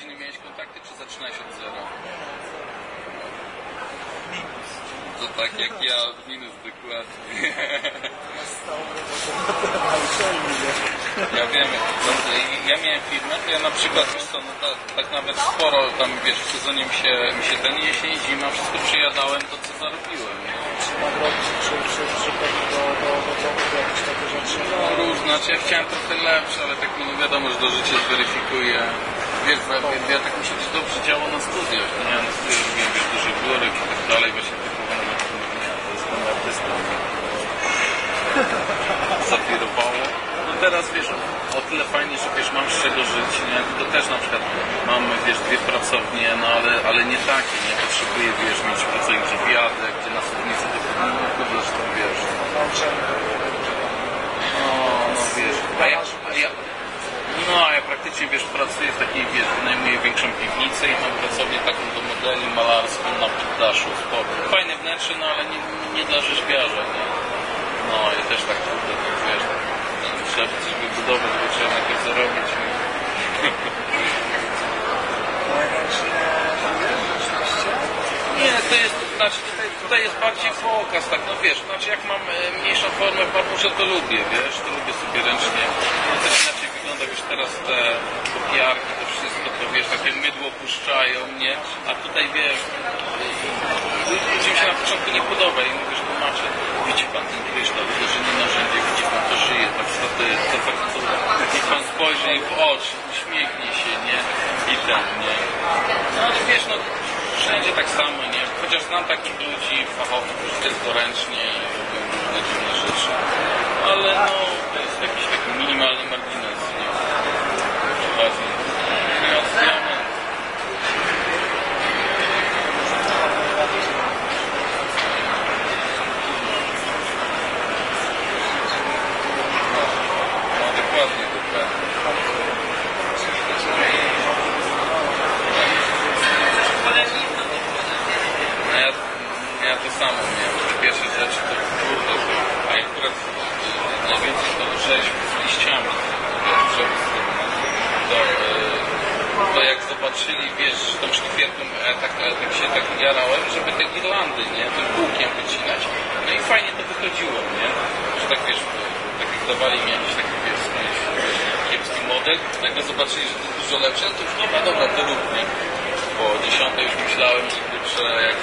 godziny miałeś kontakty, czy zaczynałeś od zera? To tak jak ja, minus dokładnie. Ja wiem, ja miałem firmę, to ja na przykład, wiesz co, no tak nawet sporo tam, wiesz, w sezonie mi się ten jesień, zima, wszystko przejadałem, to co zarobiłem. Czy nagrody, czy pewnie do jakieś takie rzeczy? No różne, znaczy ja chciałem trochę lepsze, ale tak no wiadomo, że do życia zweryfikuje. Wiesz, ja tak mi się też dobrze działo na studiach, nie? Ja na studiach robiłem, wiesz, duży biurek i tak dalej, właśnie typowo na to jestem artystą. Zawirowało. No teraz, wiesz, o tyle fajnie, że wiesz, mam z czego żyć, nie? To też na przykład mam, wiesz, 2 pracownie, no ale nie takie, nie? Potrzebuję, wiesz, mieć pracownię, gdzie wjadę, gdzie na studnicy to zresztą, wiesz. No wiesz, a ja praktycznie, wiesz, pracuję w takiej, wiesz, wynajmuję większą piwnicę i mam pracownię taką do modeli malarską na poddaszu, spoko. Fajne wnętrze, no ale nie dla rzeźbiarza, nie? No i też tak, wiesz, trzeba coś wybudować, bo trzeba najpierw zarobić. Nie, to jest, znaczy tutaj jest bardziej pokaz, tak, no wiesz, znaczy jak mam mniejszą formę papusze, to lubię, wiesz, to lubię sobie ręcznie, no też inaczej wygląda, wiesz, teraz te kopiarki, to wszystko, to wiesz, takie mydło puszczają, nie, a tutaj, wiesz, ludziom się na początku nie podoba i mówisz, tłumaczę, widzi pan ten kryształ, uderzenie narzędzie, widzi pan, to żyje, tak, to faktura, niech pan spojrzy w oczy, uśmiechnie się, nie, i ten, nie, no ale wiesz, no, wszędzie tak samo, nie? Chociaż znam takich ludzi, fachowców, którzy tylko ręcznie robią różne dziwne rzeczy. Ale no, to jest jakiś taki minimalny margines, nie? Przeważnie. Diament. No, dokładnie. Ja to samo miałem. Pierwsze rzeczy to kurde, a akurat najwięcej to rzeźb z liściami. To jak zobaczyli, wiesz, tą szlifierką, tak się tak jarałem, żeby te girlandy, nie, tym kółkiem wycinać. No i fajnie to wychodziło, nie? Że tak, wiesz, tak jak dawali mi jakiś taki, wiesz, kiepski model, nagle zobaczyli, że to jest dużo lepsze, no to już dobra, to rób, nie? Po 10 już myślałem, że kurczę, jak...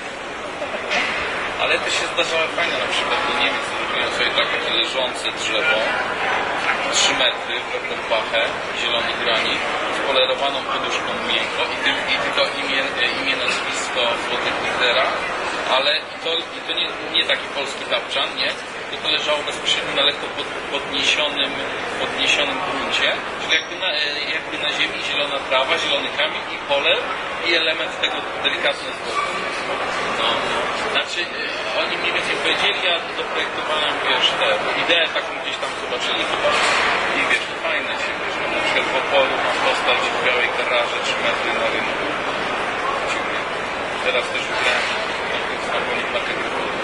Ale to się zdarzało fajnie, na przykład do Niemiec robiłem sobie takie leżące drzewo, 3 metry, pewną pachę, zielony granit, z polerowaną poduszką miękko i tylko imię nazwisko złotych litera, ale i to nie taki polski tapczan, nie? Tylko leżało bezpośrednio na lekko podniesionym gruncie, czyli jakby na ziemi zielona trawa, zielony kamień i pole i element tego delikatne złoto. No. Znaczy, oni mniej więcej powiedzieli, ja doprojektowałem, wiesz, tę ideę taką gdzieś tam zobaczyli chyba i wiesz, to fajne się, wiesz, na przykład w Opolu mam postać w białej Carrarze 3 metry na rynku. Dziwnie. Teraz też wygrałem na koniec na kategorii.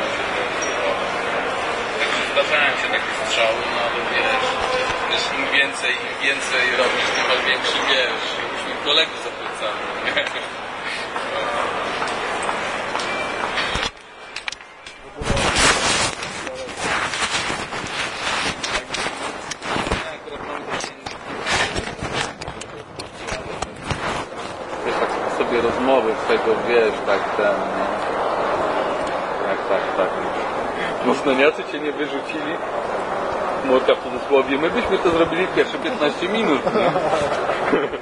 Także zdarzają się takie strzały, no ale wiesz, im więcej robisz, tym większy, wiesz, jakbyśmy kolegów zapłacali. Rozmowy z tego, wiesz, tak ten, nie? Tak. Mocnoniacy cię nie wyrzucili? Młota w cudzysłowie. My byśmy to zrobili w pierwsze 15 minut, nie?